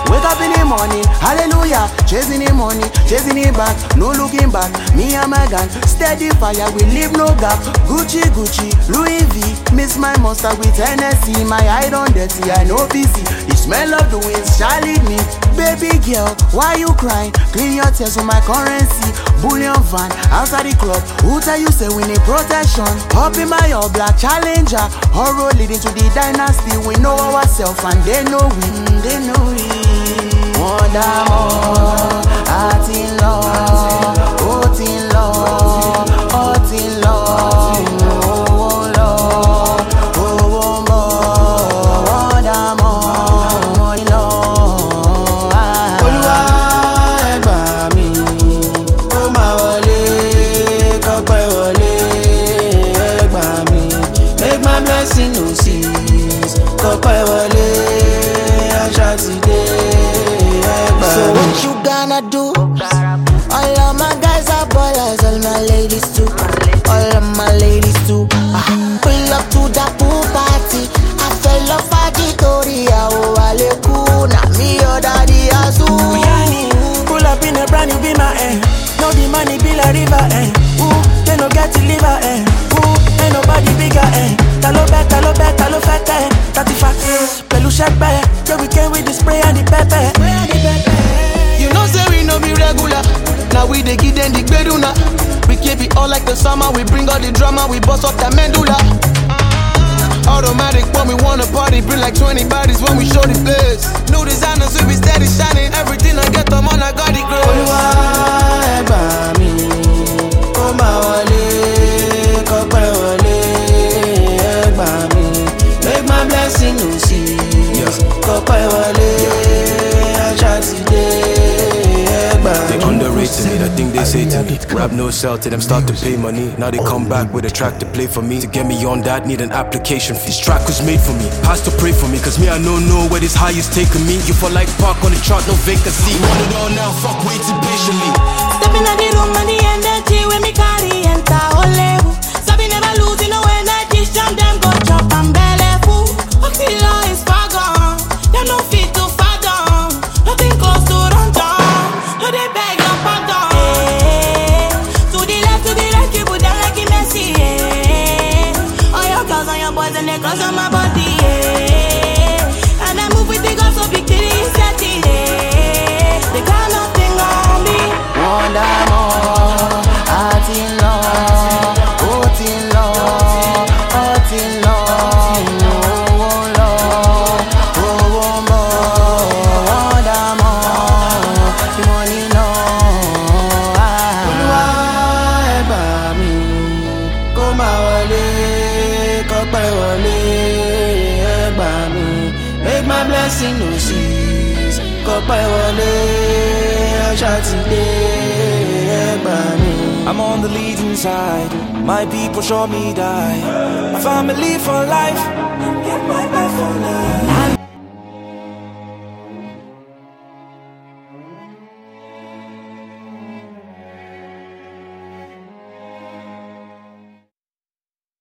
Wake up in the morning, hallelujah. Chasing the money, chasing it back, no looking back. Me and my gang, steady fire, we leave no gap. Gucci, Gucci, Louis V. Miss my monster with Hennessy. My eye on dirty, I know PC. The smell of the winds shall lead me. Baby girl, why you crying? Clean your tears on my currency. Bullion van, outside the club. Who tell you say we need protection? Hop in my all black Challenger. Our road leading to the dynasty. We know ourselves and they know we. They know we. Wonder more, heart in love, heart in love, heart in love, oh Lord, oh more, wonder more, love. Olúwa ẹ gbà mí, ó máa wọlé, kọ́pẹ́ wọlé, ẹ gbà mí, make my blessing no cease, kọ́pẹ́ wọlé, àṣà ti dé. So what you gonna do? All of my guys are ballers, all my ladies too. All of my ladies too. Pull up to the pool party. I fell off a Victoria, oh Alekuna. Me or daddy Azu. Pull up in a brand new Beamer, eh. No the money be like river, eh. Ooh, they no get to liver, eh. Ooh, ain't nobody bigger, eh. Talo fete, eh. 35, pelu shepe. Yeah, we came with the spray and the pepper. You know say we no be regular. Now we dey give them the beduna. We keep it all like the summer. We bring all the drama. We bust up the medulla. Automatic when we wanna party. Bring like 20 bodies when we show the place. New designers we be steady shining. Everything I get them on I got it grow. Olúwa ẹ gbà mí, kó máa wọlé, kọ́pẹ́ wọlé, ẹ gbà mí. Make my blessing no cease, kọ́pẹ́ wọlé, àṣà ti dé. They underrated me, the thing they say to me. Rap no sell to them, start to pay money. Now they come back with a track to play for me. To get me on that, need an application fee. This track was made for me, pastor pray for me. Cause me, I don't know where this high is taking me. You for like park on the chart, no vacancy. Want it all now, fuck waiting patiently. Stepping out the room and the energy when me carry enter Olewu. Sabi never losing no energy, jam them go chop and belly full. Oxyla is far gone, they no fit to fathom. Nothing close to run down. No, they beg your pardon. To the left, people down like a Messi. All your girls and your boys and they cross on my body. And I move with the guns so victory is certain. They got nothing on me. Wonder more, heart in love, heart in love, heart in love, oh Lord, oh more, wonder more, money no. Olúwa ẹ gbà mí, kó máa wọlé, kọ́pẹ́ wọlé, ẹ gbà mí. Make my blessing no cease, kọ́pẹ́ wọlé, àṣà ti dé, ẹ gbà mí. I'm on the leading side, my people show me die. My family for life, get my life for life.